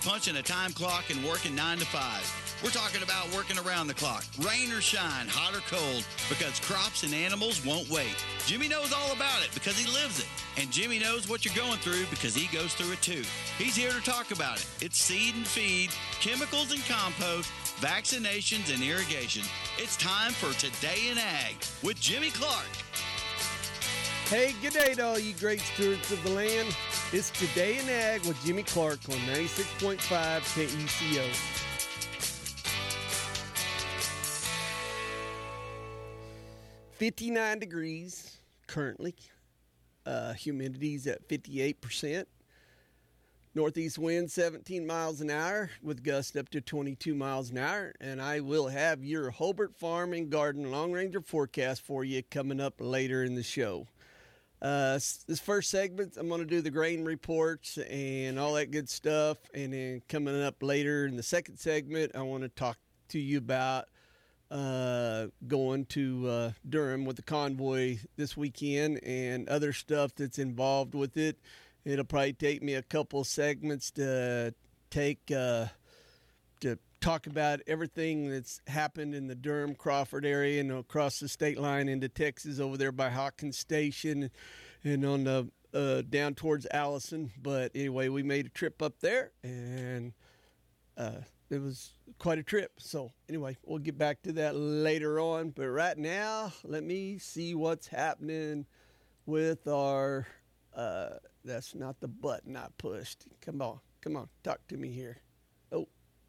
punching a time clock and working 9 to 5. We're talking about working around the clock, rain or shine, hot or cold, because crops and animals won't wait. Jimmy knows all about it because he lives it. And Jimmy knows what you're going through because he goes through it too. He's here to talk about it. It's seed and feed, chemicals and compost, vaccinations and irrigation. It's time for Today in Ag with Jimmy Clark. Hey, good day to all you great stewards of the land. It's Today in Ag with Jimmy Clark on 96.5 KECO. 59 degrees currently. Humidity's at 58%. Northeast wind 17 miles an hour with gusts up to 22 miles an hour. And I will have your Hobart Farm and Garden Long Ranger forecast for you coming up later in the show. This first segment, I'm going to do the grain reports and all that good stuff. And then coming up later in the second segment, I want to talk to you about going to Durham with the convoy this weekend and other stuff that's involved with it. It'll probably take me a couple segments to talk about everything that's happened in the Durham Crawford area and across the state line into Texas over there by Hawkins Station and on the down towards Allison. But anyway, we made a trip up there and it was quite a trip. So anyway, we'll get back to that later on. But right now, let me see what's happening with our that's not the button I pushed. Come on, talk to me here. Oh.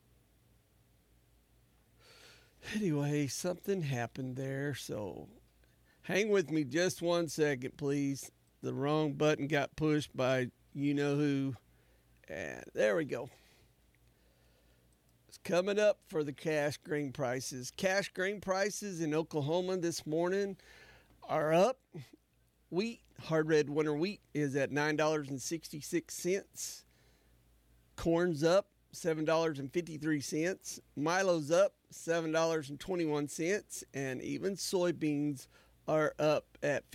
Anyway, something happened there, so hang with me just 1 second, please. The wrong button got pushed by you-know-who, and there we go. It's coming up for the cash grain prices. Cash grain prices in Oklahoma this morning are up. Wheat, hard red winter wheat, is at $9.66. Corn's up, $7.53. Milo's up, $7.21. And even soybeans are up at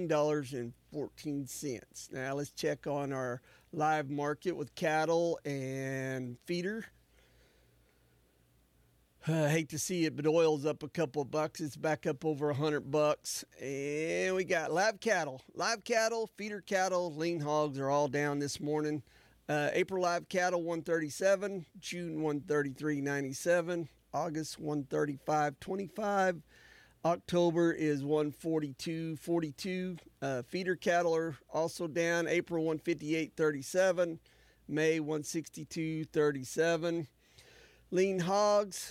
$15.14. Now let's check on our live market with cattle and feeder. I hate to see it, but oil's up a couple of bucks. It's back up over $100. And we got live cattle, feeder cattle, lean hogs are all down this morning. April live cattle 137, June 133.97, August 135.25, October is 142.42. Feeder cattle are also down. April 158.37, May 162.37. Lean hogs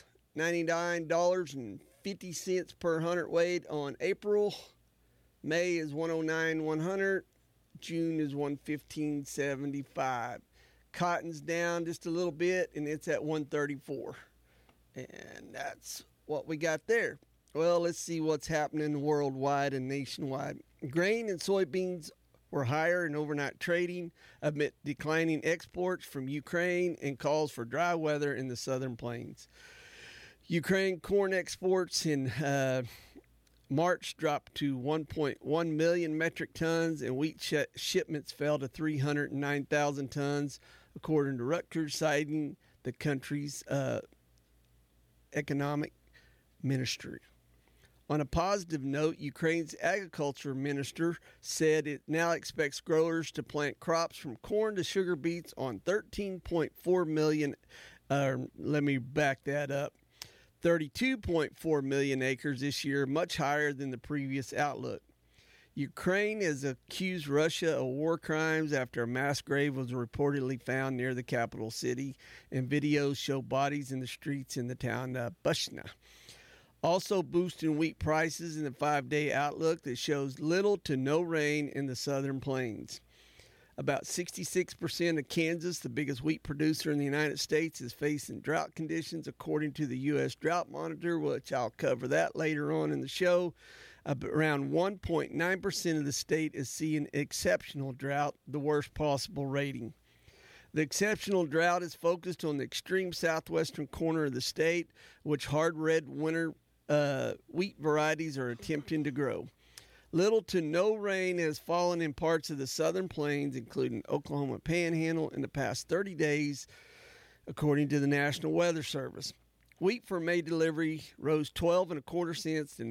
$99.50 per hundredweight on April. May is 109.100. June is 115.75. Cotton's down just a little bit, and it's at 134. And that's what we got there. Well, let's see what's happening worldwide and nationwide. Grain and soybeans were higher in overnight trading amid declining exports from Ukraine and calls for dry weather in the southern plains. Ukraine corn exports in March dropped to 1.1 million metric tons, and wheat shipments fell to 309,000 tons, according to Rutgers, citing the country's economic ministry. On a positive note, Ukraine's agriculture minister said it now expects growers to plant crops from corn to sugar beets on 13.4 million. Let me back that up. 32.4 million acres this year, much higher than the previous outlook. Ukraine has accused Russia of war crimes after a mass grave was reportedly found near the capital city, and videos show bodies in the streets in the town of Bushna. Also boosting wheat prices in the 5-day outlook that shows little to no rain in the southern plains. About 66% of Kansas, the biggest wheat producer in the United States, is facing drought conditions, according to the U.S. Drought Monitor, which I'll cover that later on in the show. Around 1.9% of the state is seeing exceptional drought, the worst possible rating. The exceptional drought is focused on the extreme southwestern corner of the state, which hard red winter wheat varieties are attempting to grow. Little to no rain has fallen in parts of the southern plains, including Oklahoma Panhandle, in the past 30 days. according to the National Weather Service. Wheat for May delivery rose 12.25 cents to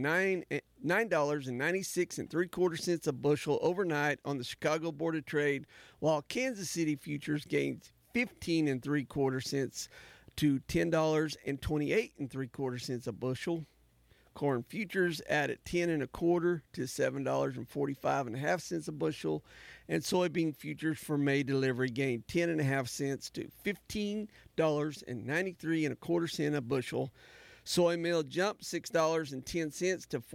$9.96 a bushel overnight on the Chicago Board of Trade, while Kansas City futures gained 15.75 cents to $10.28 a bushel. Corn futures added 10.25 to $7.45 a bushel, and soybean futures for May delivery gained 10.5 cents to $15.93 a bushel. Soy meal jumped $6.10 to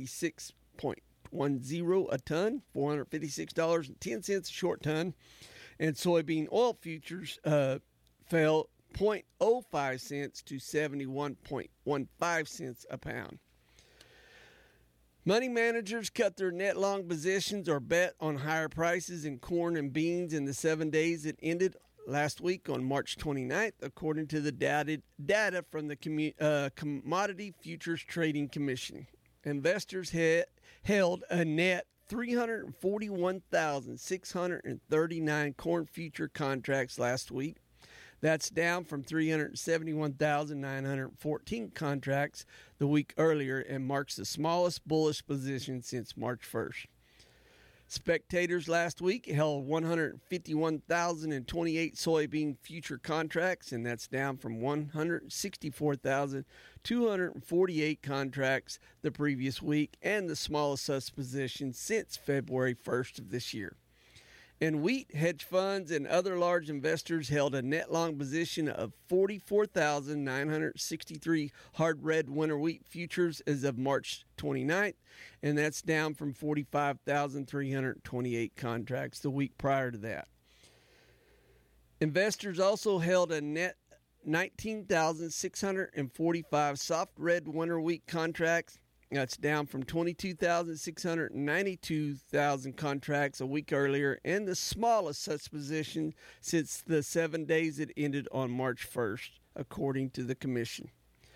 $456.10 a ton, $456.10 a short ton, and soybean oil futures fell 0.05 cents to 71.15 cents a pound. Money managers cut their net long positions or bet on higher prices in corn and beans in the 7 days that ended last week on March 29th, according to the data from the Commodity Futures Trading Commission. Investors held a net 341,639 corn future contracts last week. That's down from 371,914 contracts the week earlier and marks the smallest bullish position since March 1st. Spectators last week held 151,028 soybean future contracts, and that's down from 164,248 contracts the previous week and the smallest such position since February 1st of this year. In wheat, hedge funds and other large investors held a net long position of 44,963 hard red winter wheat futures as of March 29th, and that's down from 45,328 contracts the week prior to that. Investors also held a net 19,645 soft red winter wheat contracts. That's down from 22,692 contracts a week earlier and the smallest such position since the 7 days that ended on March 1st, according to the commission.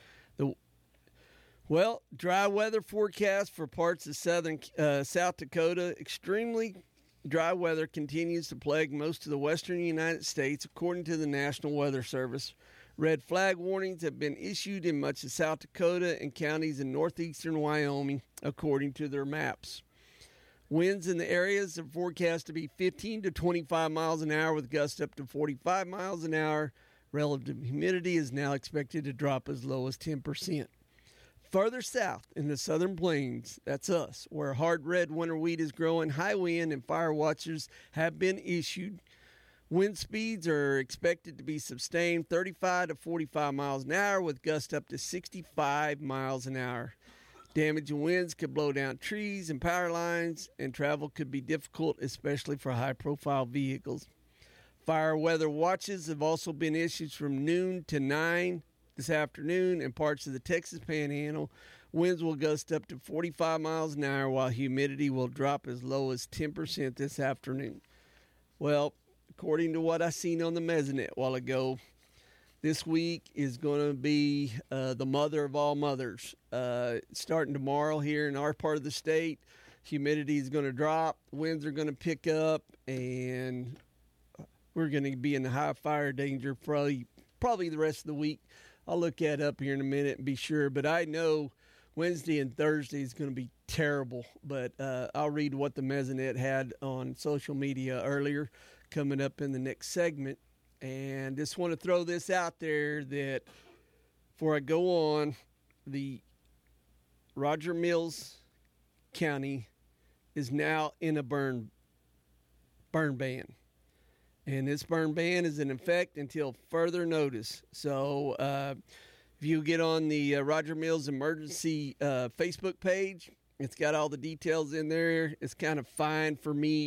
Dry weather forecast for parts of South Dakota. Extremely dry weather continues to plague most of the western United States, according to the National Weather Service. Red flag warnings have been issued in much of South Dakota and counties in northeastern Wyoming, according to their maps. Winds in the areas are forecast to be 15 to 25 miles an hour with gusts up to 45 miles an hour. Relative humidity is now expected to drop as low as 10%. Further south in the southern plains, that's us, where hard red winter wheat is growing, high wind and fire watches have been issued. Wind speeds are expected to be sustained 35 to 45 miles an hour with gusts up to 65 miles an hour. Damaging winds could blow down trees and power lines, and travel could be difficult, especially for high-profile vehicles. Fire weather watches have also been issued from noon to 9 this afternoon in parts of the Texas Panhandle. Winds will gust up to 45 miles an hour, while humidity will drop as low as 10% this afternoon. Well, according to what I seen on the Mesonet a while ago, this week is going to be the mother of all mothers. Starting tomorrow here in our part of the state, humidity is going to drop, winds are going to pick up, and we're going to be in the high fire danger probably the rest of the week. I'll look that up here in a minute and be sure, but I know Wednesday and Thursday is going to be terrible, but I'll read what the Mesonet had on social media earlier, coming up in the next segment. And just want to throw this out there that before I go on, the Roger Mills County is now in a burn ban. And this burn ban is in effect until further notice. So if you get on the Roger Mills Emergency Facebook page, it's got all the details in there. It's kind of fine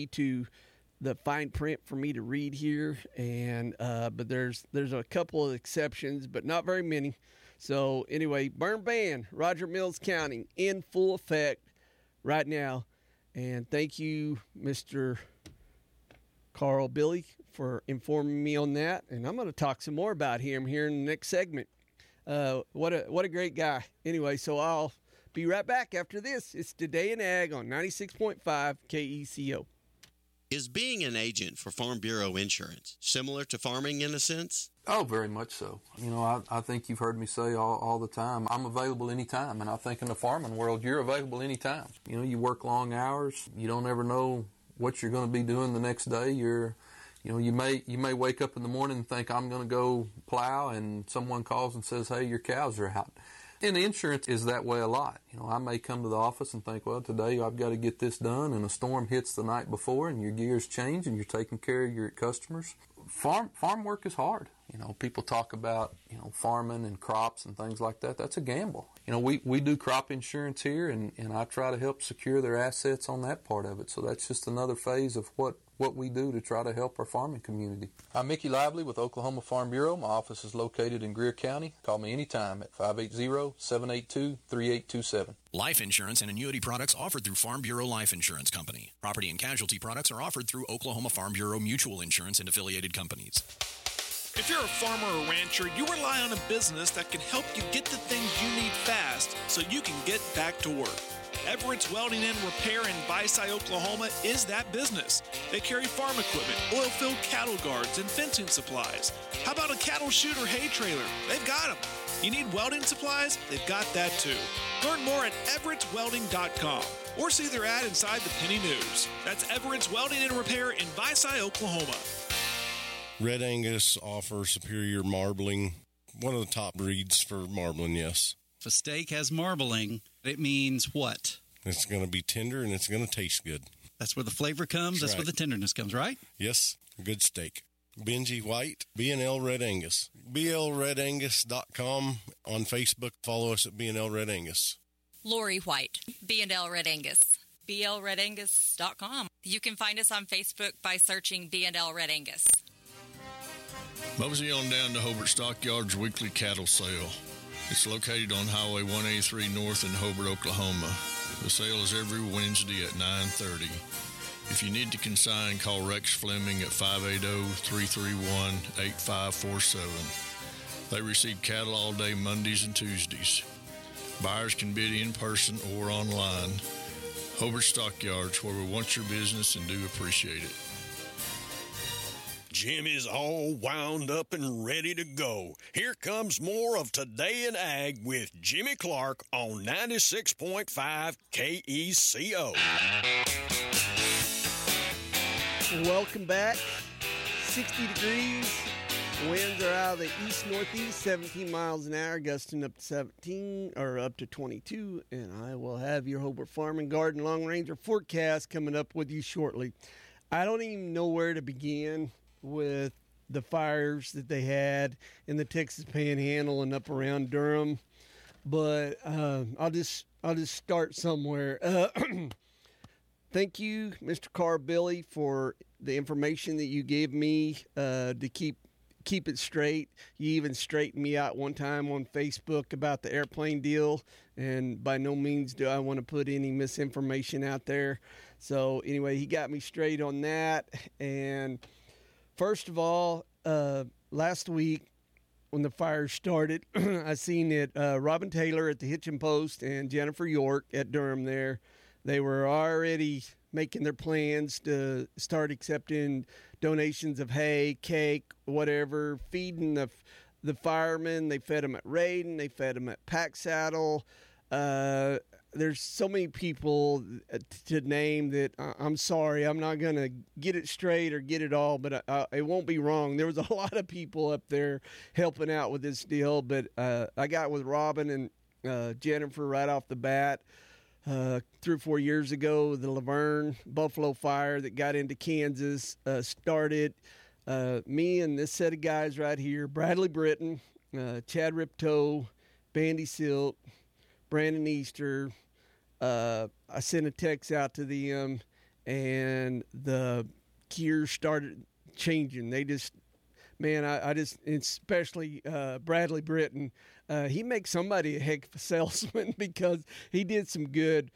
print for me to read here, and but there's a couple of exceptions, but not very many. So anyway, burn ban, Roger Mills County, in full effect right now. And thank you, Mr. Carl Billy, for informing me on that. And I'm going to talk some more about him here in the next segment. What a great guy. Anyway, so I'll be right back after this. It's Today in Ag on 96.5 KECO. Is being an agent for Farm Bureau Insurance similar to farming in a sense? Oh, very much so. You know, I think you've heard me say all the time, I'm available anytime. And I think in the farming world, you're available anytime. You know, you work long hours. You don't ever know what you're going to be doing the next day. You may wake up in the morning and think, I'm going to go plow, and someone calls and says, hey, your cows are out. And insurance is that way a lot. You know, I may come to the office and think, well, today I've got to get this done, and a storm hits the night before, and your gears change, and you're taking care of your customers. Farm work is hard. You know, people talk about, farming and crops and things like that. That's a gamble. You know, we do crop insurance here, and I try to help secure their assets on that part of it. So that's just another phase of what we do to try to help our farming community. I'm Mickey Lively with Oklahoma Farm Bureau. My office is located in Greer County. Call me anytime at 580-782-3827. Life insurance and annuity products offered through Farm Bureau Life Insurance Company. Property and casualty products are offered through Oklahoma Farm Bureau Mutual Insurance and affiliated companies. If you're a farmer or rancher, you rely on a business that can help you get the things you need fast so you can get back to work. Everett's Welding and Repair in Byside, Oklahoma is that business. They carry farm equipment, oil-filled cattle guards, and fencing supplies. How about a cattle chute or hay trailer? They've got them. You need welding supplies? They've got that too. Learn more at everettswelding.com or see their ad inside the Penny News. That's Everett's Welding and Repair in Byside, Oklahoma. Red Angus offers superior marbling, one of the top breeds for marbling, yes. If a steak has marbling, it means what? It's going to be tender and it's going to taste good. That's where the flavor comes. That's right. where the tenderness comes, right? Yes, good steak. Benji White, B&L Red Angus. BLRedAngus.com on Facebook. Follow us at B&L Red Angus. Lori White, B&L Red Angus. BLRedAngus.com. You can find us on Facebook by searching B&L Red Angus. Mosey on down to Hobart Stockyards weekly cattle sale. It's located on Highway 183 North in Hobart, Oklahoma. The sale is every Wednesday at 9:30. If you need to consign, call Rex Fleming at 580-331-8547. They receive cattle all day Mondays and Tuesdays. Buyers can bid in person or online. Hobart Stockyards, where we want your business and do appreciate it. Jim is all wound up and ready to go. Here comes more of Today in Ag with Jimmy Clark on 96.5 KECO. Welcome back. 60 degrees. Winds are out of the east-northeast, 17 miles an hour, gusting up to 17 or up to 22. And I will have your Hobart Farm and Garden Long Ranger forecast coming up with you shortly. I don't even know where to begin with the fires that they had in the Texas Panhandle and up around Durham, but I'll just start somewhere. Thank you, Mr. Carbilly, for the information that you gave me to keep it straight. You even straightened me out one time on Facebook about the airplane deal, and by no means do I want to put any misinformation out there. So anyway, he got me straight on that. And first of all, last week when the fire started, I seen it. Robin Taylor at the Hitchin Post and Jennifer York at Durham there. They were already making their plans to start accepting donations of hay, cake, whatever, feeding the firemen. They fed them at Raiden. They fed them at Pack Saddle. There's so many people to name that I'm sorry, I'm not going to get it straight or get it all, but it won't be wrong. There was a lot of people up there helping out with this deal, but I got with Robin and Jennifer right off the bat. 3 or 4 years ago, the Laverne Buffalo fire that got into Kansas started. Me and this set of guys right here, Bradley Britton, Chad Riptoe, Bandy Silk, Brandon Easter. I sent a text out to them, and the gears started changing. They just, man, I just, especially Bradley Britton, he makes somebody a heck of a salesman because he did some good.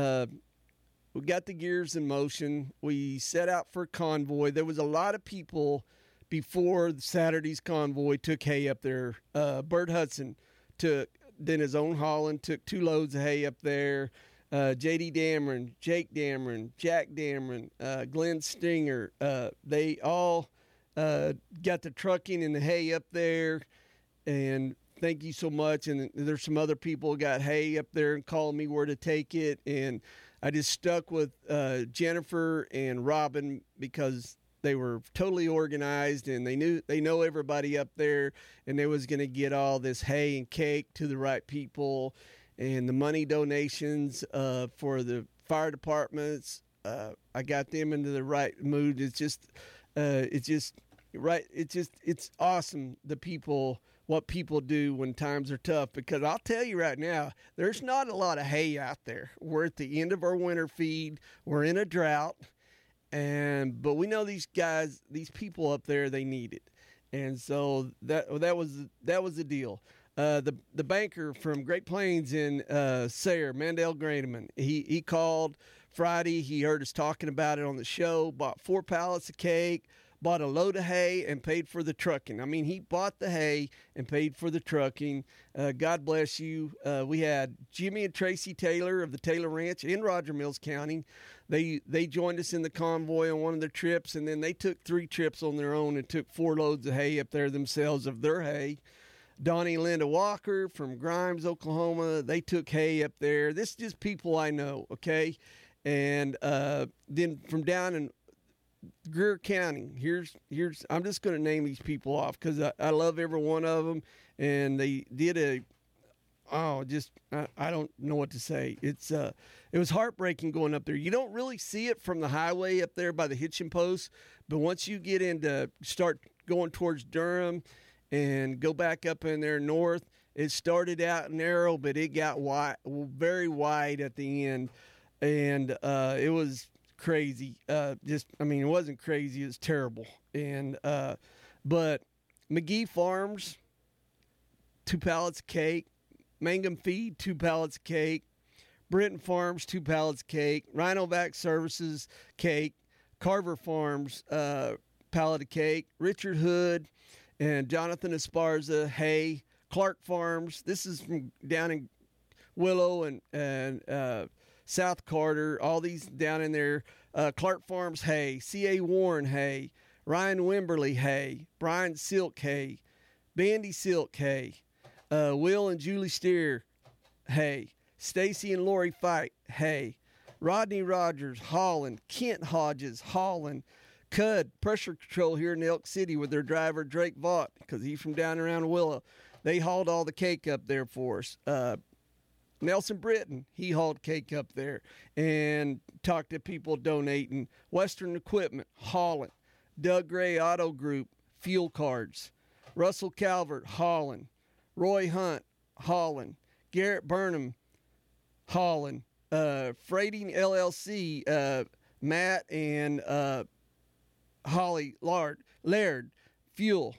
We got the gears in motion. We set out for a convoy. There was a lot of people before Saturday's convoy took hay up there. Bert Hudson took then his own hauling, took 2 loads of hay up there. J.D. Dameron, Jake Dameron, Jack Dameron, Glenn Stinger. They all got the trucking and the hay up there, and thank you so much. And there's some other people got hay up there and calling me where to take it, and I just stuck with Jennifer and Robin because they were totally organized, and they know everybody up there, and they was going to get all this hay and cake to the right people, and the money donations for the fire departments. I got them into the right mood. It's awesome. What people do when times are tough, because I'll tell you right now, there's not a lot of hay out there. We're at the end of our winter feed. We're in a drought. But we know these guys, these people up there, they need it, and so that was the deal. The banker from Great Plains in Sayre, Mandel Graneman, he called Friday. He heard us talking about it on the show. Bought 4 pallets of cake, bought a load of hay, and paid for the trucking. I mean, he bought the hay and paid for the trucking. God bless you. We had Jimmy and Tracy Taylor of the Taylor Ranch in Roger Mills County. They joined us in the convoy on one of their trips, and then they took 3 trips on their own and took 4 loads of hay up there themselves of their hay. Donnie and Linda Walker from Grimes, Oklahoma, they took hay up there. This is just people I know, okay? And then from down in Greer County, here's I'm just going to name these people off because I love every one of them, and they did I don't know what to say. It was heartbreaking going up there. You don't really see it from the highway up there by the hitching post, but once you get start going towards Durham and go back up in there north, it started out narrow, but it got wide, very wide at the end, and it was crazy. It wasn't crazy. It was terrible. And but McGee Farms, 2 pallets of cake. Mangum Feed, 2 pallets of cake. Britton Farms, 2 pallets of cake. Rhinovac Services, cake. Carver Farms, pallet of cake. Richard Hood and Jonathan Esparza, hay. Clark Farms, this is from down in Willow and South Carter, all these down in there. Clark Farms, hay. C.A. Warren, hay. Ryan Wimberly, hay. Brian Silk, hay. Bandy Silk, hay. Will and Julie Steer, hay. Stacy and Lori Fight, hay. Rodney Rogers, Holland. Kent Hodges, Holland. Cud, Pressure Control here in Elk City with their driver Drake Vaught, because he's from down around Willow. They hauled all the cake up there for us. Nelson Britton, he hauled cake up there and talked to people donating. Western Equipment, Holland. Doug Gray Auto Group, fuel cards. Russell Calvert, Holland. Roy Hunt, Holland. Garrett Burnham, Holland. Freighting LLC, Matt and Holly Laird, fuel.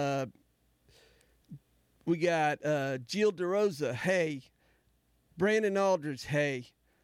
We got Jill DeRosa, hay. Brandon Aldridge, hay.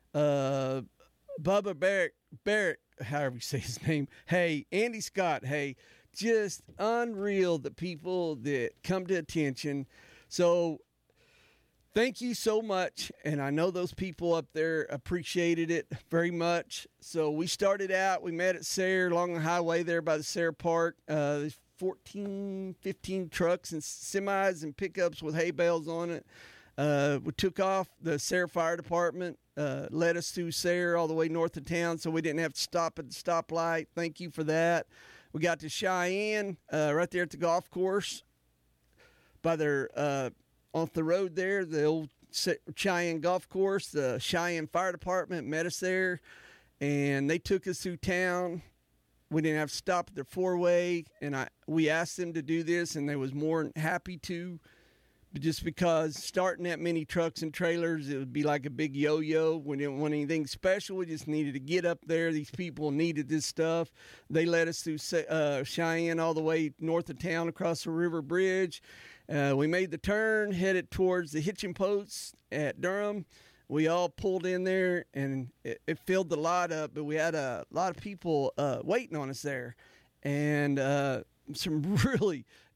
Bubba Barrett, however you say his name, hay. Andy Scott, hay. Just unreal, the people that come to attention. So thank you so much, and I know those people up there appreciated it very much. So we started out, we met at Sayre along the highway there by the Sayre Park. There's 14, 15 trucks and semis and pickups with hay bales on it. We took off. The Sayre Fire Department led us through Sayre all the way north of town, so we didn't have to stop at the stoplight. Thank you for that. We got to Cheyenne, right there at the golf course by their off the road there, the old Cheyenne golf course. The Cheyenne Fire Department met us there, and they took us through town. We didn't have to stop at their 4-way, and we asked them to do this, and they was more than happy to. But just because starting that many trucks and trailers, it would be like a big yo-yo. We didn't want anything special. We just needed to get up there. These people needed this stuff. They led us through Cheyenne all the way north of town across the river bridge. We made the turn, headed towards the hitching post at Durham. We all pulled in there, and it filled the lot up, but we had a lot of people waiting on us there. And some really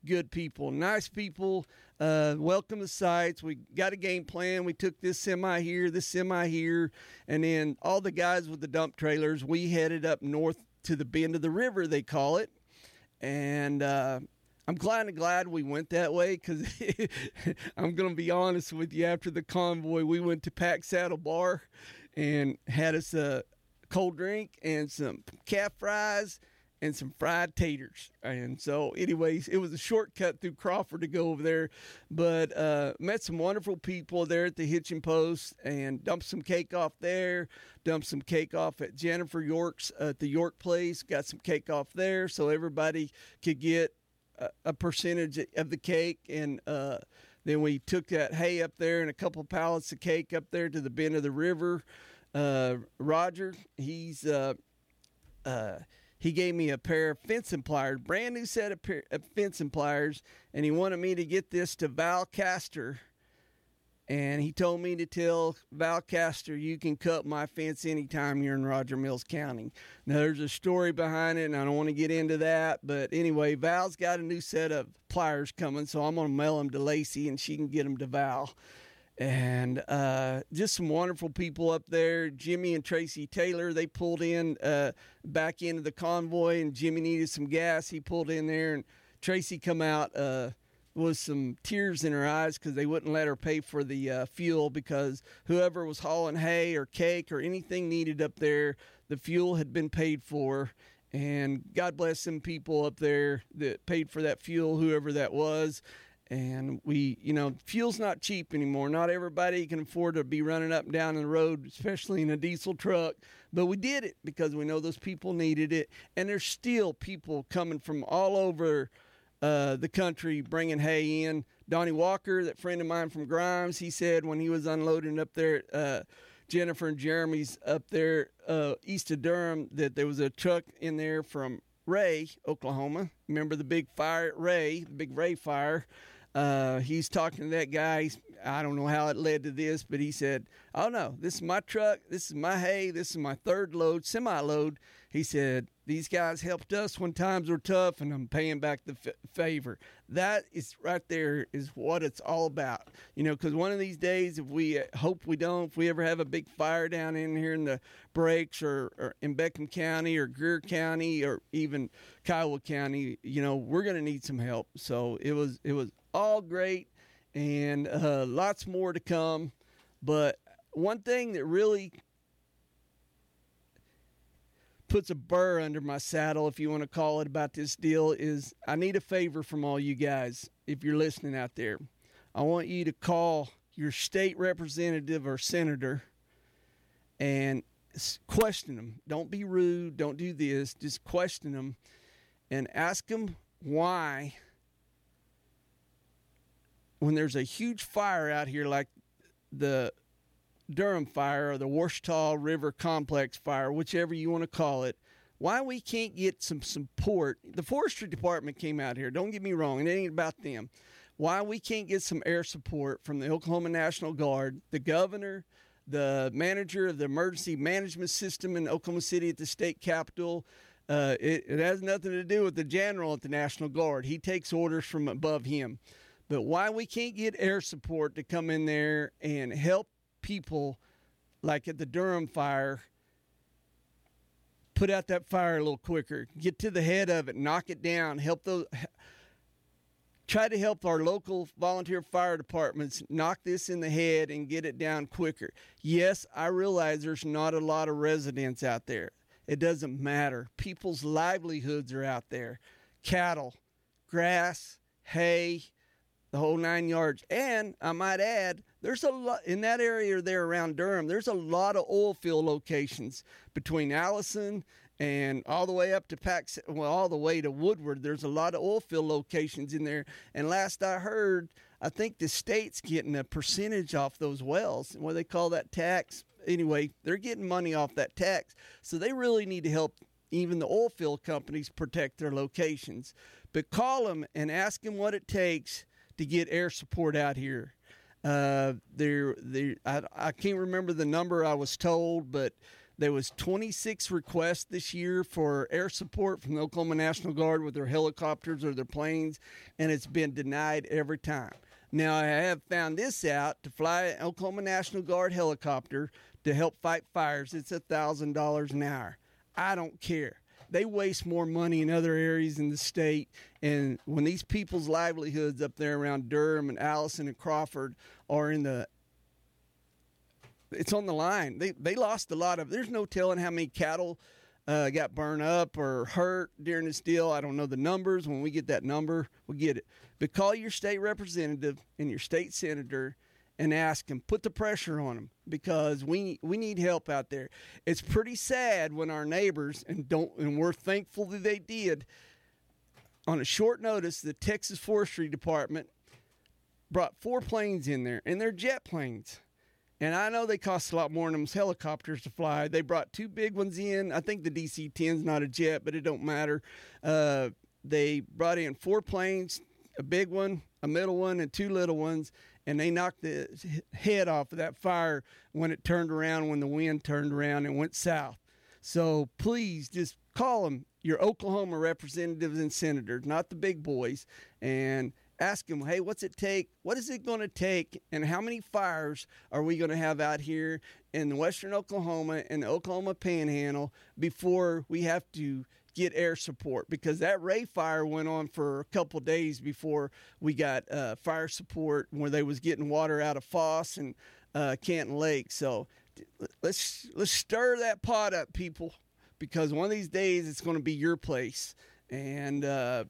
good people, nice people. Welcome the sites. We got a game plan. We took this semi here, and then all the guys with the dump trailers, we headed up north to the bend of the river, they call it. And I'm glad we went that way, because I'm going to be honest with you, after the convoy, we went to Pack Saddle Bar and had us a cold drink and some calf fries and some fried taters. And so anyways, it was a shortcut through Crawford to go over there, but met some wonderful people there at the Hitching Post and dumped some cake off there, dumped some cake off at Jennifer York's at the York Place, got some cake off there so everybody could get a percentage of the cake. And then we took that hay up there and a couple of pallets of cake up there to the bend of the river. Roger, he gave me a pair of fencing pliers, brand new set of fencing pliers, and he wanted me to get this to Val Castor. And he told me to tell Val Castor, you can cut my fence anytime you're in Roger Mills County. Now, there's a story behind it, and I don't want to get into that. But anyway, Val's got a new set of pliers coming, so I'm going to mail them to Lacey, and she can get them to Val. And just some wonderful people up there. Jimmy and Tracy Taylor, they pulled in back into the convoy, and Jimmy needed some gas. He pulled in there, and Tracy come out with some tears in her eyes because they wouldn't let her pay for the fuel, because whoever was hauling hay or cake or anything needed up there, the fuel had been paid for. And God bless some people up there that paid for that fuel, whoever that was. And fuel's not cheap anymore. Not everybody can afford to be running up and down the road, especially in a diesel truck. But we did it because we know those people needed it. And there's still people coming from all over the country bringing hay in. Donnie Walker, that friend of mine from Grimes, he said when he was unloading up there at Jennifer and Jeremy's up there east of Durham, that there was a truck in there from Ray, Oklahoma. Remember the big fire at Ray, the big Ray fire? He's talking to that guy. I don't know how it led to this, but he said, oh no, this is my truck. This is my hay. This is my third load, semi-load. He said, these guys helped us when times were tough, and I'm paying back the favor. That is right there is what it's all about. Because one of these days, if we hope we don't, if we ever have a big fire down in here in the Breaks or in Beckham County or Greer County or even Kiowa County, we're going to need some help. So it was all great, and lots more to come. But one thing that really puts a burr under my saddle, if you want to call it, about this deal is I need a favor from all you guys. If you're listening out there, I want you to call your state representative or senator and question them. Don't be rude. Don't do this. Just question them and ask them why, when there's a huge fire out here like the Durham fire or the Washita River Complex fire, whichever you want to call it, why we can't get some support. The Forestry Department came out here. Don't get me wrong. It ain't about them. Why we can't get some air support from the Oklahoma National Guard, the governor, the manager of the emergency management system in Oklahoma City at the state capitol. It has nothing to do with the general at the National Guard. He takes orders from above him. But why we can't get air support to come in there and help people like at the Durham fire put out that fire a little quicker, get to the head of it, knock it down, try to help our local volunteer fire departments knock this in the head and get it down quicker. Yes, I realize there's not a lot of residents out there. It doesn't matter. People's livelihoods are out there. Cattle, grass, hay, the whole 9 yards. And I might add, there's a lot in that area there around Durham. There's a lot of oil field locations between Allison and all the way up to all the way to Woodward. There's a lot of oil field locations in there. And last I heard, I think the state's getting a percentage off those wells. What they call that tax. Anyway, they're getting money off that tax. So they really need to help even the oil field companies protect their locations. But call them and ask them what it takes to get air support out here. I can't remember the number I was told, but There was 26 requests this year for air support from the Oklahoma National Guard with their helicopters or their planes, and it's been denied every time. Now, I have found this out. To fly an Oklahoma National Guard helicopter to help fight fires, it's $1,000 an hour. I don't care. They waste more money in other areas in the state, and when these people's livelihoods up there around Durham and Allison and Crawford are it's on the line. They lost a lot of. There's no telling how many cattle got burned up or hurt during this deal. I don't know the numbers. When we get that number, we'll get it. But call your state representative and your state senator and ask them. Put the pressure on them, because we need help out there. It's pretty sad when our neighbors, and we're thankful that they did, on a short notice, the Texas Forestry Department brought 4 planes in there, and they're jet planes. And I know they cost a lot more than those helicopters to fly. They brought 2 big ones in. I think the DC-10's not a jet, but it don't matter. They brought in 4 planes, a big one, a middle one, and 2 little ones, and they knocked the head off of that fire when it turned around, when the wind turned around and went south. So please just call them, your Oklahoma representatives and senators, not the big boys, and ask them, hey, what's it take? What is it going to take? And how many fires are we going to have out here in western Oklahoma and the Oklahoma Panhandle before we have to get air support? Because that Ray fire went on for a couple days before we got fire support, where they was getting water out of Foss and Canton Lake. So let's stir that pot up, people, because one of these days it's going to be your place. And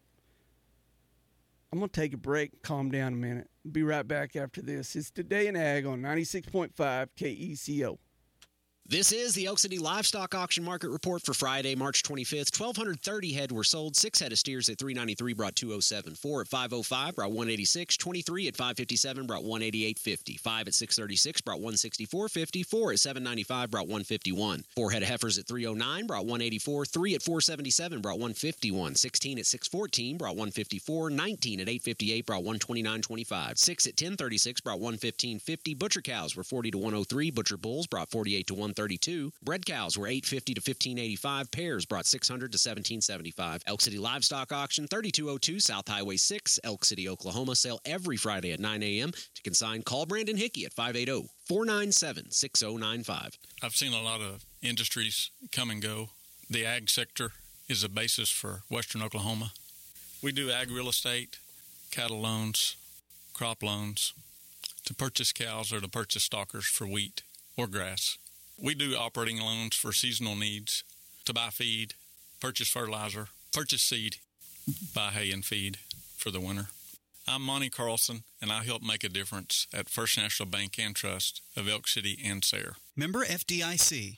I'm going to take a break, calm down a minute. Be right back after this. It's Today in Ag on 96.5 KECO. This is the Elk City Livestock Auction Market Report for Friday, March 25th. 1,230 head were sold. 6 head of steers at $393 brought $207. 4 at $505 brought $186. 23 at $557 brought $188.50. 5 at $636 brought $164.50. 4 at $795 brought $151. 4 head of heifers at $309 brought $184. 3 at $477 brought $151. 16 at $614 brought $154. 19 at $858 brought $129.25. 6 at $1036 brought $115.50. Butcher cows were $40 to $103. Butcher bulls brought $48 to $132. Bred cows were $850 to $1585. Pairs brought $600 to $1775. Elk City Livestock Auction, 3202 South Highway 6, Elk City, Oklahoma. Sale every Friday at 9 a.m. To consign, call Brandon Hickey at 580-497-6095. I've seen a lot of industries come and go. The ag sector is a basis for western Oklahoma. We do ag real estate, cattle loans, crop loans, to purchase cows or to purchase stalkers for wheat or grass. We do operating loans for seasonal needs, to buy feed, purchase fertilizer, purchase seed, buy hay and feed for the winter. I'm Monty Carlson, and I help make a difference at First National Bank and Trust of Elk City and Sayre. Member FDIC.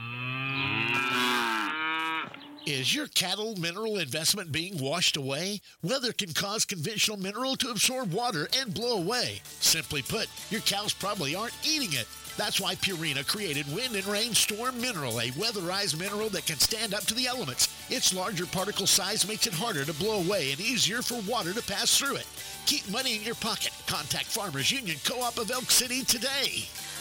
Is your cattle mineral investment being washed away? Weather can cause conventional mineral to absorb water and blow away. Simply put, your cows probably aren't eating it. That's why Purina created Wind and Rain Storm Mineral, a weatherized mineral that can stand up to the elements. Its larger particle size makes it harder to blow away and easier for water to pass through it. Keep money in your pocket. Contact Farmers Union Co-op of Elk City today.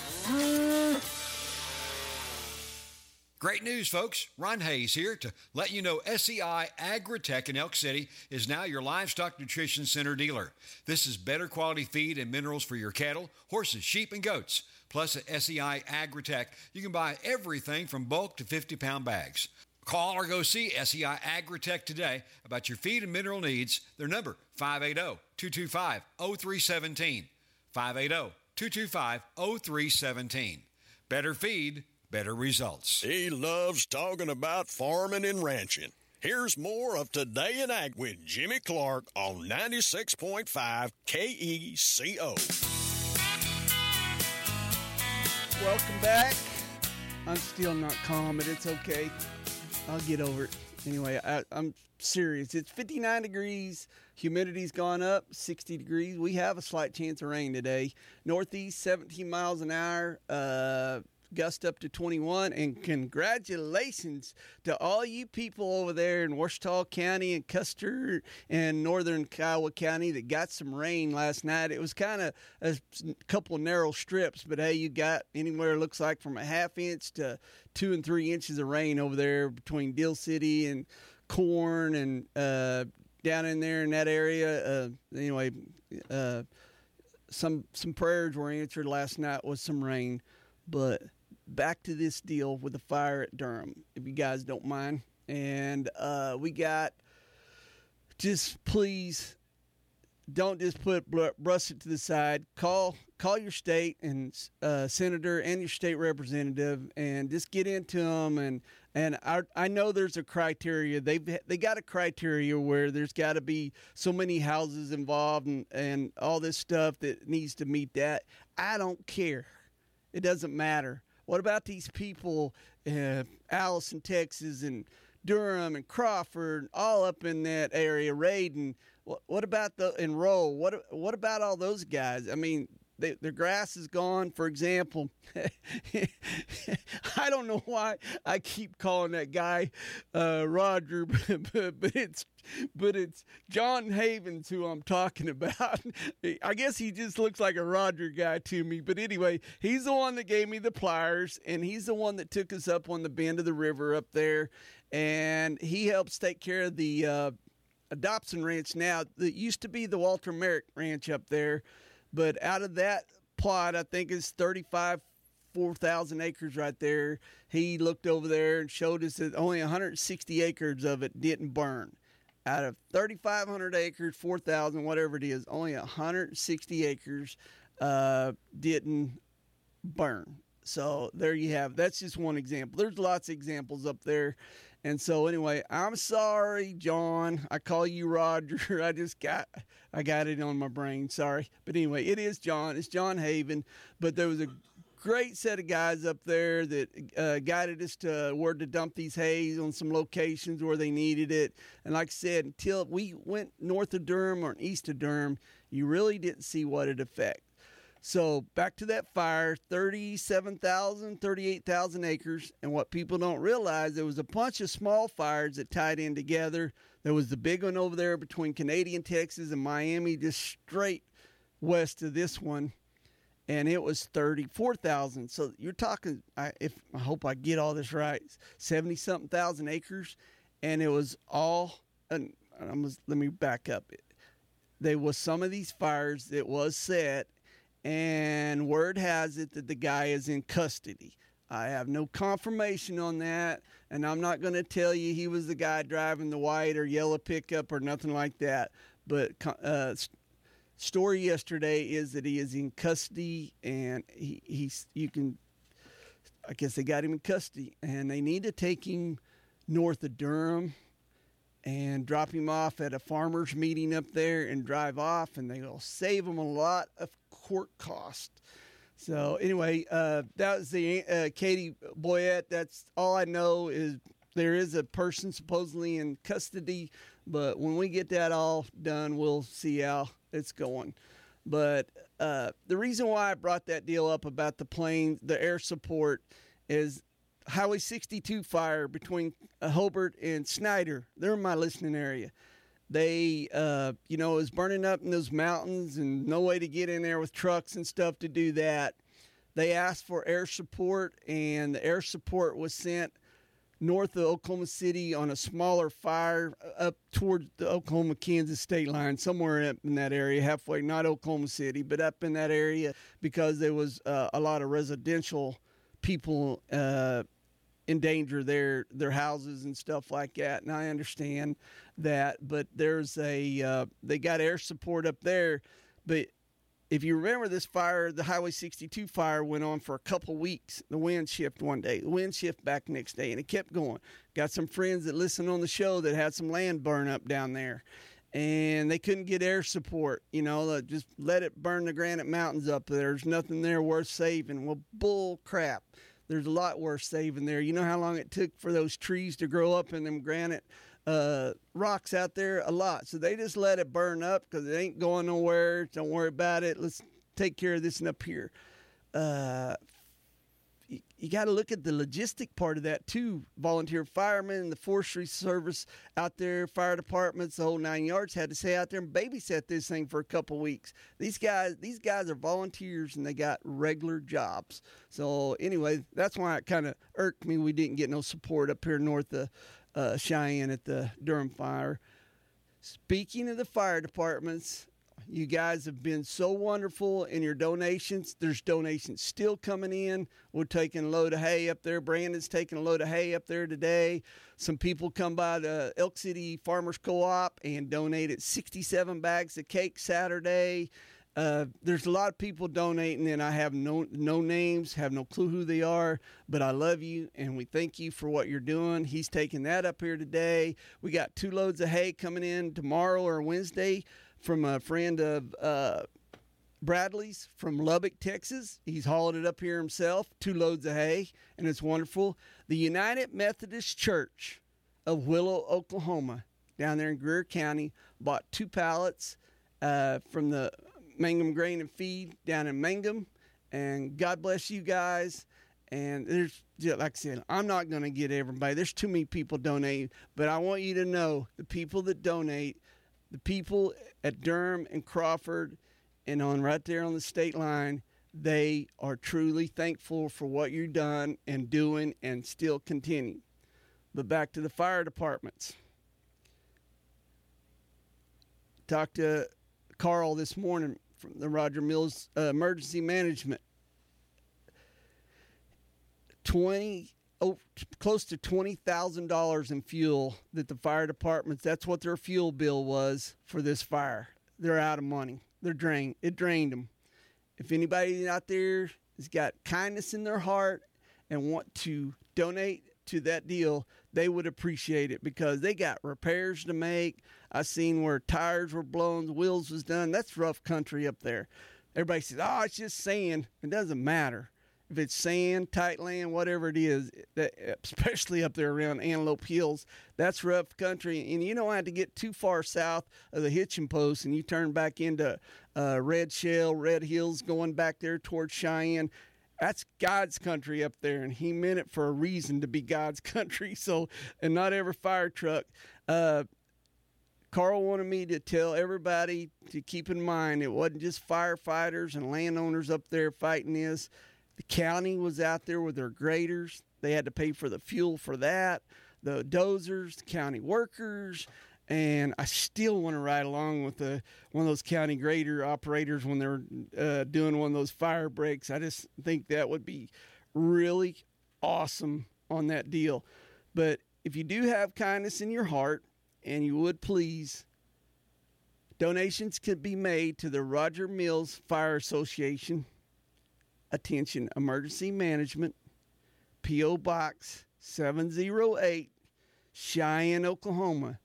Great news, folks. Ron Hayes here to let you know SEI Agritech in Elk City is now your livestock nutrition center dealer. This is better quality feed and minerals for your cattle, horses, sheep, and goats. Plus, at SEI Agritech, you can buy everything from bulk to 50-pound bags. Call or go see SEI Agritech today about your feed and mineral needs. Their number, 580-225-0317. 580-225-0317. Better feed, better results. He loves talking about farming and ranching. Here's more of Today in Ag with Jimmy Clark on 96.5 KECO. Welcome back. I'm still not calm, but it's okay. I'll get over it. Anyway, I'm serious. It's 59 degrees. Humidity's gone up, 60 degrees. We have a slight chance of rain today. Northeast, 17 miles an hour. gust up to 21. And congratulations to all you people over there in Ouachita County and Custer and northern Kiowa County that got some rain last night. It was kind of a couple of narrow strips, but hey, you got anywhere it looks like from a half inch to 2 and 3 inches of rain over there between Deal City and Corn and down in there in that area. Anyway, some prayers were answered last night with some rain. But back to this deal with the fire at Durham, if you guys don't mind. And we got, just please don't just brush it to the side. Call your state and senator and your state representative and just get into them. And I know there's a criteria. They got a criteria where there's got to be so many houses involved and all this stuff that needs to meet that. I don't care. It doesn't matter. What about these people, Allison, Texas, and Durham and Crawford, all up in that area, Raiden? What about Roll? What about all those guys? I mean, their grass is gone, for example. I don't know why I keep calling that guy Roger, but it's John Havens who I'm talking about. I guess he just looks like a Roger guy to me. But anyway, he's the one that gave me the pliers, and he's the one that took us up on the bend of the river up there. And he helps take care of the Dobson Ranch now. That used to be the Walter Merrick Ranch up there. But out of that plot, I think it's 4,000 acres right there. He looked over there and showed us that only 160 acres of it didn't burn. Out of 3,500 acres, 4,000, whatever it is, only 160 acres didn't burn. So there you have. That's just one example. There's lots of examples up there. And so anyway, I'm sorry, John. I call you Roger. I got it on my brain. Sorry. But anyway, it is John. It's John Haven. But there was a great set of guys up there that guided us to where to dump these hays on some locations where they needed it. And like I said, until we went north of Durham or east of Durham, you really didn't see what it affected. So back to that fire, 38,000 acres. And what people don't realize, there was a bunch of small fires that tied in together. There was the big one over there between Canadian, Texas, and Miami, just straight west of this one. And it was 34,000. So you're talking, I hope I get all this right, 70-something thousand acres. And it was all, let me back up. There was some of these fires that was set, and word has it that the guy is in custody. I have no confirmation on that, and I'm not going to tell you he was the guy driving the white or yellow pickup or nothing like that. But story yesterday is that he is in custody, and I guess they got him in custody, and they need to take him north of Durham and drop him off at a farmer's meeting up there and drive off, and they'll save him a lot of court cost. So anyway, that was the Katie Boyette. That's all I know is there is a person supposedly in custody, but when we get that all done, we'll see how it's going. But the reason why I brought that deal up about the plane, the air support, is Highway 62 fire between Hobart and Snyder. They're in my listening area. They, it was burning up in those mountains and no way to get in there with trucks and stuff to do that. They asked for air support, and the air support was sent north of Oklahoma City on a smaller fire up toward the Oklahoma-Kansas state line, somewhere up in that area, halfway, not Oklahoma City, but up in that area, because there was a lot of residential people in danger, their houses and stuff like that. And I understand that, but there's they got air support up there. But if you remember this fire, the Highway 62 fire went on for a couple weeks. The wind shift one day, the wind shift back next day, and it kept going. Got some friends that listen on the show that had some land burn up down there, and they couldn't get air support. Just let it burn the Granite Mountains up. There's nothing there worth saving. Well, bull crap. There's a lot worth saving there. You know how long it took for those trees to grow up in them granite rocks out there? A lot. So they just let it burn up because it ain't going nowhere. Don't worry about it. Let's take care of this and up here. you got to look at the logistic part of that too. Volunteer firemen, the forestry service out there, fire departments, the whole 9 yards had to stay out there and babysit this thing for a couple weeks. These guys are volunteers and they got regular jobs. So anyway, that's why it kind of irked me we didn't get no support up here north of Cheyenne at the Durham fire. Speaking of the fire departments, you guys have been so wonderful in your donations. There's donations still coming in. We're taking a load of hay up there. Brandon's taking a load of hay up there today. Some people come by the Elk City Farmers Co-op and donated 67 bags of cake Saturday. There's a lot of people donating, and I have no names, have no clue who they are, but I love you, and we thank you for what you're doing. He's taking that up here today. We got 2 loads of hay coming in tomorrow or Wednesday from a friend of Bradley's from Lubbock, Texas. He's hauled it up here himself, 2 loads of hay, and it's wonderful. The United Methodist Church of Willow, Oklahoma, down there in Greer County, bought 2 pallets from the Mangum Grain and Feed down in Mangum, and God bless you guys. And there's, like I said, I'm not going to get everybody. There's too many people donating, but I want you to know the people that donate, the people at Durham and Crawford and on right there on the state line, they are truly thankful for what you've done and doing and still continue. But back to the fire departments. Talked to Carl this morning from the Roger Mills Emergency Management. Close to $20,000 in fuel that the fire departments, that's what their fuel bill was for this fire. They're out of money. They're drained. It drained them. If anybody out there has got kindness in their heart and want to donate to that deal, they would appreciate it because they got repairs to make. I seen where tires were blown, the wheels was done. That's rough country up there. Everybody says, oh, it's just sand. It doesn't matter. If it's sand, tight land, whatever it is, especially up there around Antelope Hills, that's rough country. And you don't have to get too far south of the hitching post and you turn back into Red Shell, Red Hills, going back there towards Cheyenne. That's God's country up there, and he meant it for a reason to be God's country. So, and not every fire truck. Carl wanted me to tell everybody to keep in mind it wasn't just firefighters and landowners up there fighting this. The county was out there with their graders. They had to pay for the fuel for that. The dozers, the county workers. And I still want to ride along with one of those county grader operators when they're doing one of those fire breaks. I just think that would be really awesome on that deal. But if you do have kindness in your heart, and you would please, donations could be made to the Roger Mills Fire Association. Attention, Emergency Management, P.O. Box 708, Cheyenne, Oklahoma,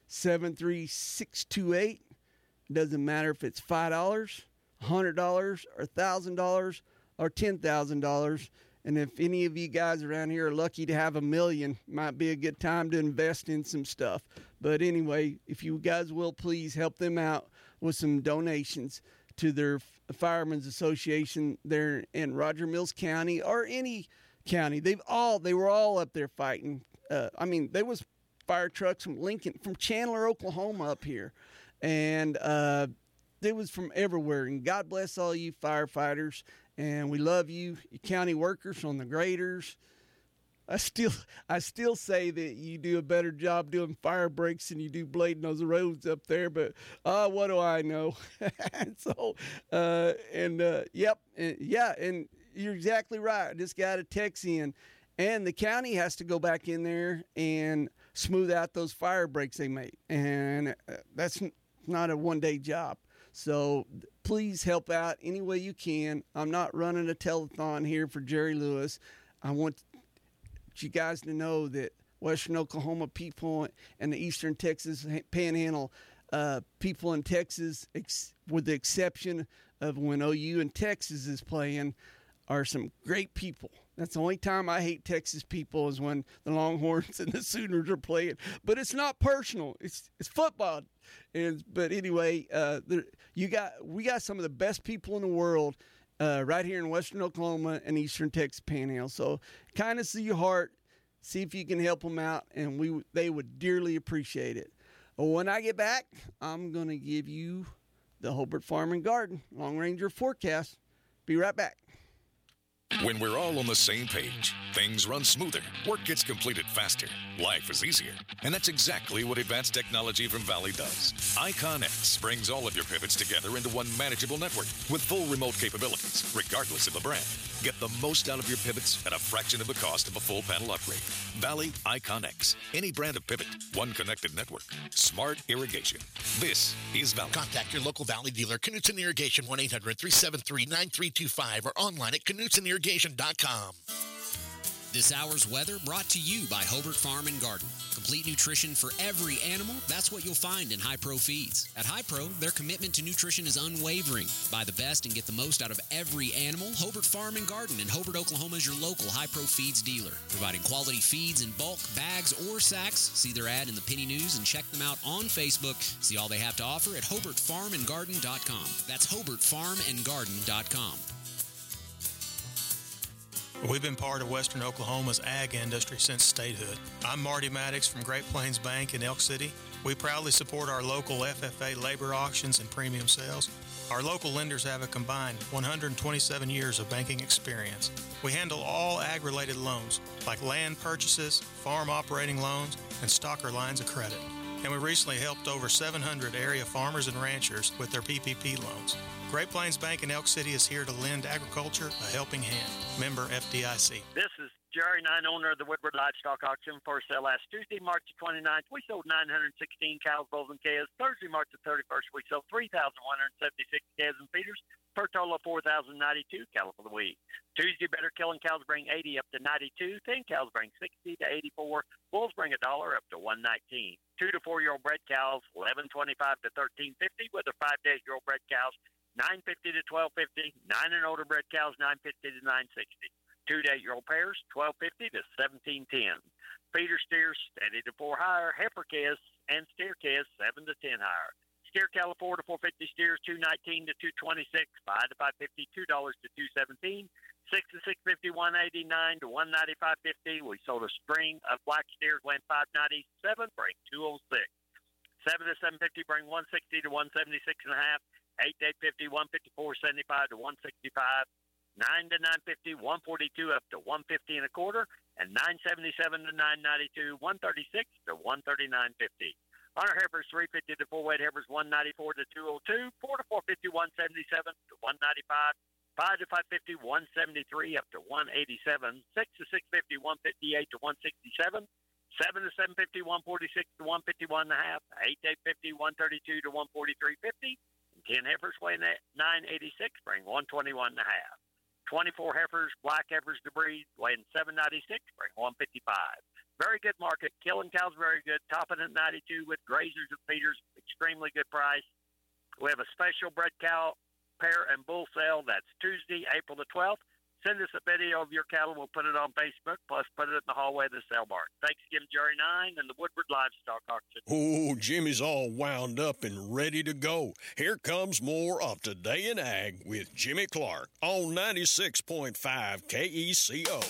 73628. Doesn't matter if it's $5, $100, or $1,000, or $10,000. And if any of you guys around here are lucky to have $1 million, might be a good time to invest in some stuff. But anyway, if you guys will, please help them out with some donations to their Firemen's Association there in Roger Mills County or any county. They were all up there fighting. There was fire trucks from Lincoln, from Chandler, Oklahoma up here. And it was from everywhere. And God bless all you firefighters. And we love you county workers on the graders. I still say that you do a better job doing fire breaks than you do blading those roads up there, but what do I know? And you're exactly right. I just got a text in, and the county has to go back in there and smooth out those fire breaks they made, and that's not a one-day job. So please help out any way you can. I'm not running a telethon here for Jerry Lewis. I want you guys to know that Western Oklahoma people and the Eastern Texas Panhandle people in Texas, with the exception of when OU in Texas is playing, are some great people. That's the only time I hate Texas people is when the Longhorns and the Sooners are playing. But it's not personal. It's football. But anyway, we got some of the best people in the world right here in western Oklahoma and eastern Texas Panhandle. So kindness of your heart, see if you can help them out, and they would dearly appreciate it. When I get back, I'm going to give you the Hobart Farm and Garden Long Ranger forecast. Be right back. When we're all on the same page, things run smoother, work gets completed faster, life is easier. And that's exactly what advanced technology from Valley does. IconX brings all of your pivots together into one manageable network with full remote capabilities, regardless of the brand. Get the most out of your pivots at a fraction of the cost of a full panel upgrade. Valley IconX. Any brand of pivot, one connected network. Smart irrigation. This is Valley. Contact your local Valley dealer, Knutson Irrigation, 1-800-373-9325, or online at KnutSonIrrigation.com. This hour's weather brought to you by Hobart Farm and Garden. Complete nutrition for every animal, that's what you'll find in Hi-Pro Feeds. At Hi-Pro, their commitment to nutrition is unwavering. Buy the best and get the most out of every animal. Hobart Farm and Garden in Hobart, Oklahoma is your local Hi-Pro Feeds dealer. Providing quality feeds in bulk, bags, or sacks. See their ad in the Penny News and check them out on Facebook. See all they have to offer at HobartFarmandGarden.com. That's HobartFarmandGarden.com. We've been part of Western Oklahoma's ag industry since statehood. I'm Marty Maddox from Great Plains Bank in Elk City. We proudly support our local FFA labor auctions and premium sales. Our local lenders have a combined 127 years of banking experience. We handle all ag-related loans, like land purchases, farm operating loans, and stocker lines of credit. And we recently helped over 700 area farmers and ranchers with their PPP loans. Great Plains Bank in Elk City is here to lend agriculture a helping hand. Member FDIC. This is Jerry Nine, owner of the Woodward Livestock Auction. For sale last Tuesday, March the 29th, we sold 916 cows, bulls, and calves. Thursday, March the 31st, we sold 3,176 calves and feeders for a total of 4,092 cattle for the week. Tuesday, better killing cows bring 80 up to 92. Thin cows bring 60 to 84. Bulls bring $1 up to 119. 2 to 4 year old bred cows, 11.25 to 13.50. With the 5 days year old bred cows, 9.50 to 12.50. 9 and older bred cows, 9.50 to 9.60. 2 to 8 year old pairs, 12.50 to 17.10. Feeder steers, steady to 4 higher. Heifer calves and steer calves, 7 to 10 higher. Steer cattle, 4 to 4.50 steers, 2.19 to 2.26. 5 to 5.50, $2 to 2.17. 6 to 6.50, 1.89 to 1.95.50. We sold a string of black steers, went 5.97, bring 2.06. 7 to 7.50, bring 1.60 to 1.76 and a half. 8 to 8.50, 154.75 to 165. 9 to 9.50, 142 up to 150 and a quarter, and 9.77 to 9.92, 136 to 139.50. On our heifers, 350 to 4 weight heifers, 194 to 202, 4 to 450, 177 to 195, 5 to 550, 173 up to 187, 6 to 650, 158 to 167, 7 to 750, 146 to 151 and a half, 8 to 850, 132 to 143.50, and 10 heifers weighing at 986, bring 121 and a half. 24 heifers, black heifers to breed, weighing 796, bring 155. Very good market. Killing cows very good. Topping at 92 with grazers and feeders, extremely good price. We have a special bred cow pair and bull sale. That's Tuesday, April the 12th. Send us a video of your cattle. We'll put it on Facebook, plus put it in the hallway of the sale barn. Thanks again, Jerry Nine and the Woodward Livestock Auction. Oh, Jimmy's all wound up and ready to go. Here comes more of Today in Ag with Jimmy Clark on 96.5 KECO.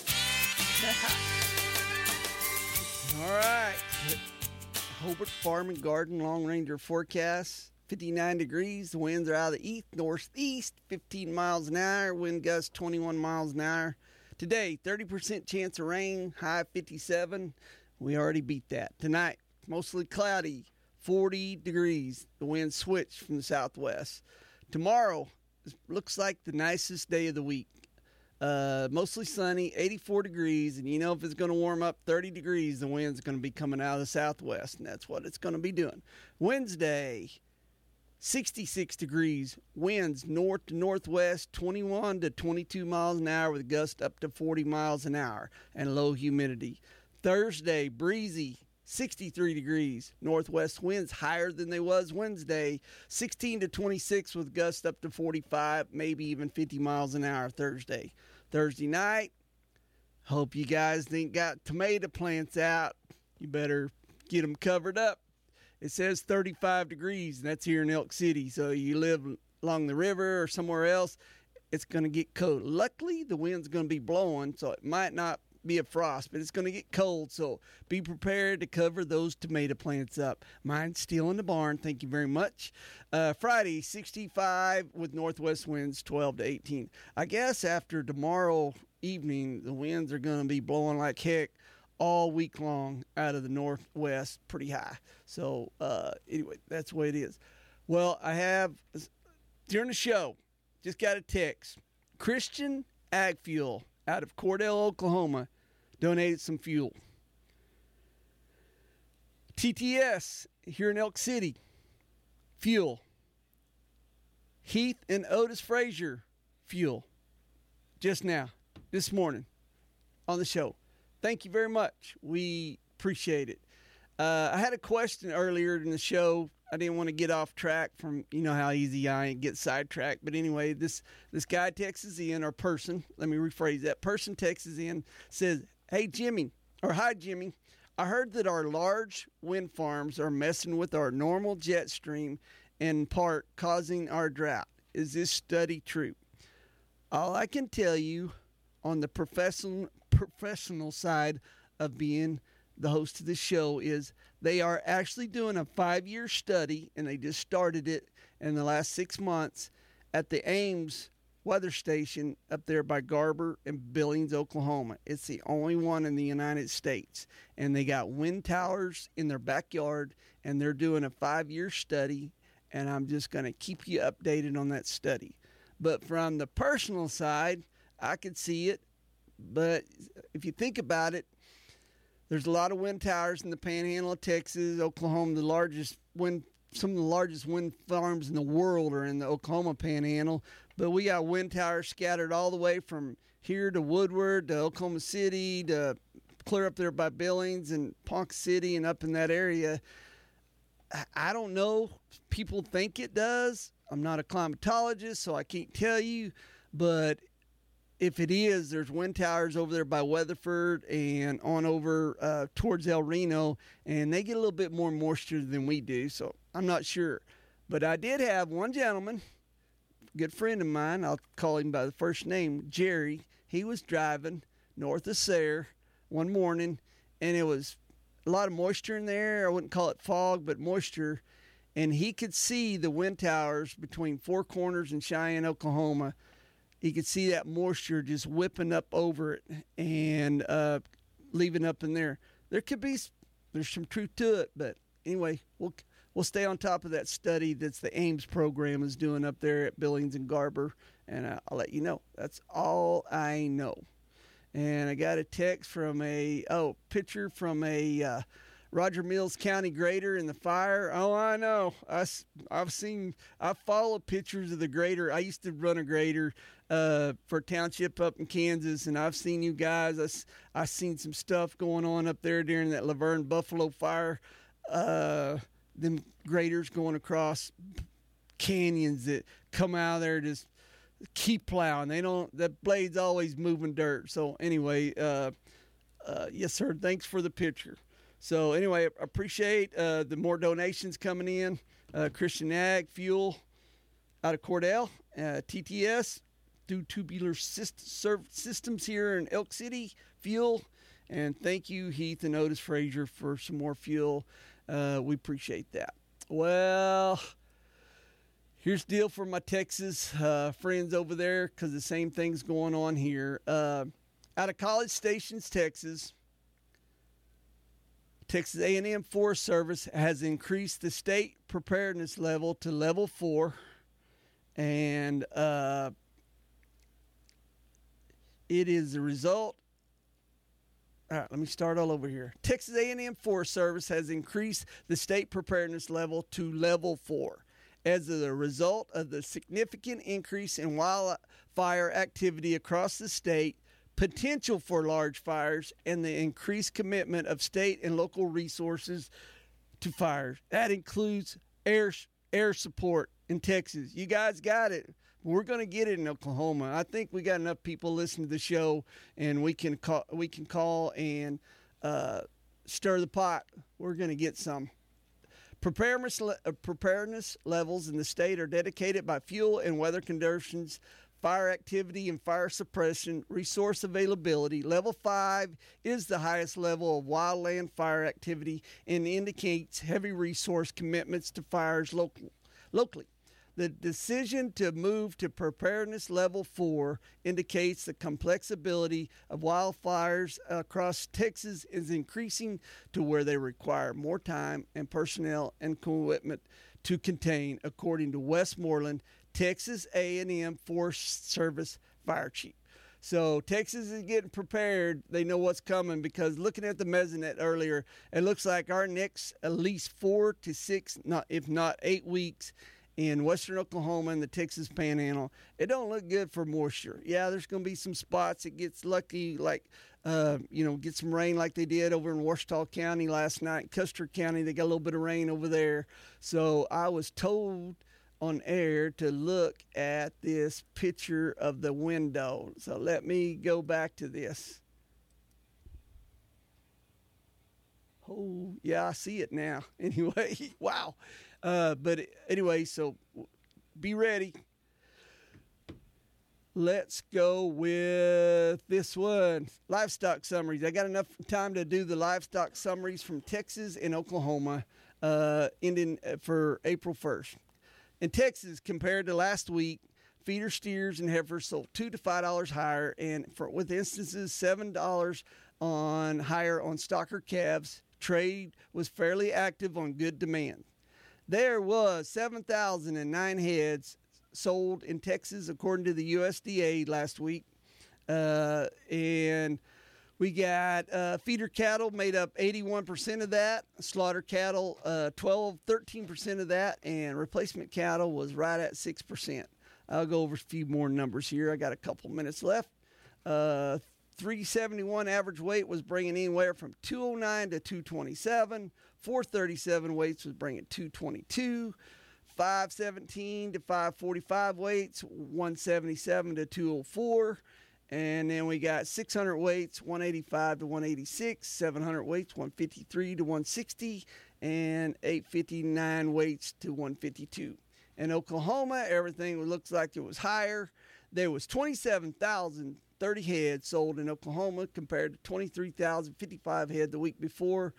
All right. Hobart Farm and Garden Long Ranger forecast. 59 degrees. The winds are out of the east, northeast, 15 miles an hour. Wind gusts 21 miles an hour. Today, 30% chance of rain, high 57. We already beat that. Tonight, mostly cloudy, 40 degrees. The wind switched from the southwest. Tomorrow, looks like the nicest day of the week. Mostly sunny, 84 degrees, and you know if it's going to warm up 30 degrees, the wind's going to be coming out of the southwest, and that's what it's going to be doing. Wednesday, 66 degrees, winds north to northwest, 21 to 22 miles an hour with gusts up to 40 miles an hour and low humidity. Thursday, breezy, 63 degrees, northwest winds higher than they was Wednesday, 16 to 26 with gusts up to 45, maybe even 50 miles an hour Thursday. Thursday night, hope you guys ain't got tomato plants out. You better get them covered up. It says 35 degrees, and that's here in Elk City. So you live along the river or somewhere else, it's going to get cold. Luckily, the wind's going to be blowing, so it might not be a frost, but it's going to get cold, so be prepared to cover those tomato plants up. Mine's still in the barn. Thank you very much. Friday, 65 with northwest winds 12 to 18. I guess after tomorrow evening, the winds are going to be blowing like heck all week long out of the northwest, pretty high. So anyway, that's the way it is. Well, I have, during the show, just got a text. Christian Ag Fuel out of Cordell, Oklahoma, donated some fuel. TTS here in Elk City, fuel. Heath and Otis Frazier, fuel. Just now, this morning, on the show. Thank you very much. We appreciate it. I had a question earlier in the show. I didn't want to get off track from, you know how easy I get sidetracked. But anyway, this guy texts in, or person, let me rephrase that. Person texts in, says, hey, Jimmy, or hi, Jimmy. I heard that our large wind farms are messing with our normal jet stream, in part causing our drought. Is this study true? All I can tell you on the professional side of being the host of the show is they are actually doing a 5-year study, and they just started it in the last 6 months at the Ames weather station up there by Garber and Billings, Oklahoma. It's the only one in the United States, and they got wind towers in their backyard, and they're doing a 5-year study, and I'm just going to keep you updated on that study. But from the personal side, I could see it, but if you think about it, there's a lot of wind towers in the Panhandle of Texas, Oklahoma. Some of the largest wind farms in the world are in the Oklahoma Panhandle. But we got wind towers scattered all the way from here to Woodward to Oklahoma City to clear up there by Billings and Ponca City and up in that area. I don't know. People think it does. I'm not a climatologist, so I can't tell you. But if it is, there's wind towers over there by Weatherford and on over towards El Reno, and they get a little bit more moisture than we do, so I'm not sure. But I did have one gentleman, good friend of mine, I'll call him by the first name, Jerry. He was driving north of Sayre one morning, and it was a lot of moisture in there. I wouldn't call it fog, but moisture. And he could see the wind towers between Four Corners and Cheyenne, Oklahoma. He could see that moisture just whipping up over it and leaving up in there. There's some truth to it, but anyway, we'll stay on top of that study that's the Ames program is doing up there at Billings and Garber, and I'll let you know. That's all I know. And I got a text from picture from a Roger Mills County grader in the fire. Oh, I know. I follow pictures of the grader. I used to run a grader for township up in Kansas, and I've seen you guys. I've seen some stuff going on up there during that Laverne Buffalo fire. Them graders going across canyons that come out of there just keep plowing. The blade's always moving dirt. So anyway, yes, sir. Thanks for the picture. So anyway, I appreciate the more donations coming in. Christian Ag Fuel out of Cordell, TTS, do tubular systems here in Elk City, fuel. And thank you, Heath and Otis Frazier, for some more fuel. We appreciate that. Well, here's the deal for my Texas friends over there, because the same thing's going on here. Out of College Stations, Texas A&M Forest Service has increased the state preparedness level to level 4, and it is the result. All right, let me start all over here. Texas A&M Forest Service has increased the state preparedness level to level 4 as a result of the significant increase in wildfire activity across the state, potential for large fires, and the increased commitment of state and local resources to fires. That includes air support in Texas. You guys got it. We're going to get it in Oklahoma. I think we got enough people listening to the show, and we can call and stir the pot. We're going to get some. Preparedness levels in the state are dedicated by fuel and weather conditions fire activity and fire suppression, resource availability. Level 5 is the highest level of wildland fire activity and indicates heavy resource commitments to fires locally. The decision to move to preparedness level 4 indicates the complexity of wildfires across Texas is increasing to where they require more time and personnel and equipment to contain, according to Westmoreland, Texas A&M Forest Service Fire Chief. So Texas is getting prepared. They know what's coming because looking at the Mesonet earlier, it looks like our next at least 4 to 6, if not 8 weeks in western Oklahoma and the Texas Panhandle, it don't look good for moisture. Yeah, there's going to be some spots it gets lucky, like, get some rain like they did over in Ouachita County last night. Custer County, they got a little bit of rain over there. So I was told on air to look at this picture of the window. So let me go back to this. Oh, yeah, I see it now. Anyway, wow. But anyway, so be ready. Let's go with this one. Livestock summaries. I got enough time to do the livestock summaries from Texas and Oklahoma ending for April 1st. In Texas, compared to last week, feeder steers and heifers sold $2 to $5 higher, and with instances $7 on higher on stocker calves. Trade was fairly active on good demand. There was 7,009 heads sold in Texas, according to the USDA last week. And we got feeder cattle made up 81% of that, slaughter cattle 13% of that, and replacement cattle was right at 6%. I'll go over a few more numbers here. I got a couple minutes left. 371 average weight was bringing anywhere from 209 to 227. 437 weights was bringing 222. 517 to 545 weights, 177 to 204. And then we got 600 weights, 185 to 186. 700 weights, 153 to 160. And 859 weights to 152. In Oklahoma, everything looks like it was higher. There was 27,030 heads sold in Oklahoma compared to 23,055 head the week before,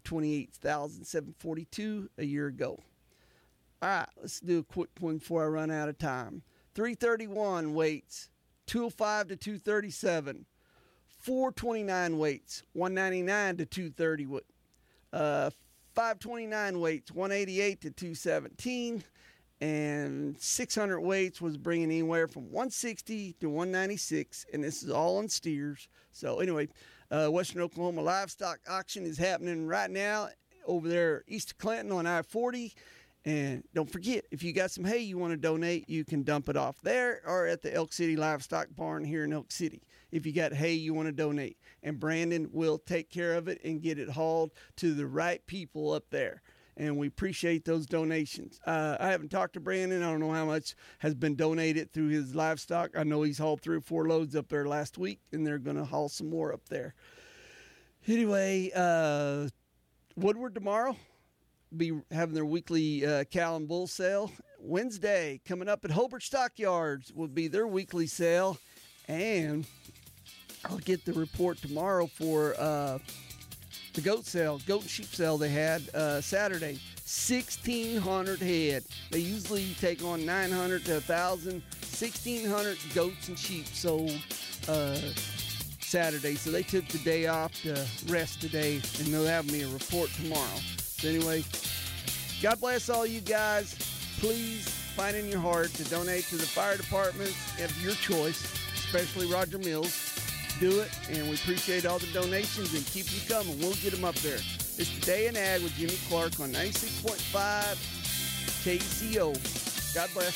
28,742 a year ago. All right, let's do a quick one before I run out of time. 331 weights, 205 to 237. 429 weights, 199 to 230. 529 weights, 188 to 217. And 600 weights was bringing anywhere from 160 to 196, and this is all on steers. So anyway, Western Oklahoma livestock auction is happening right now over there east of Clinton on I-40. And don't forget, if you got some hay you want to donate, you can dump it off there or at the Elk City Livestock Barn here in Elk City. If you got hay you want to donate, and Brandon will take care of it and get it hauled to the right people up there. And we appreciate those donations. I haven't talked to Brandon. I don't know how much has been donated through his livestock. I know he's hauled 3 or 4 loads up there last week, and they're going to haul some more up there. Anyway, Woodward tomorrow be having their weekly cow and bull sale. Wednesday, coming up at Hobart Stockyards, will be their weekly sale. And I'll get the report tomorrow for the goat and sheep sale they had Saturday. 1,600 head. They usually take on 900 to 1,000. 1,600 goats and sheep sold Saturday. So they took the day off to rest today, and they'll have me a report tomorrow. So anyway, God bless all you guys. Please find in your heart to donate to the fire departments of your choice, especially Roger Mills. Do it, and we appreciate all the donations, and keep them coming. We'll get them up there. It's the Day in Ag with Jimmy Clark on 96.5 KCO. God bless.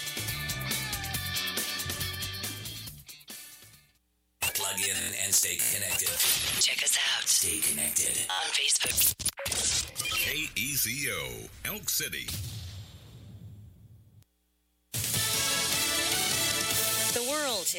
Plug in and stay connected. Check us out. Stay connected on Facebook. KECO, Elk City.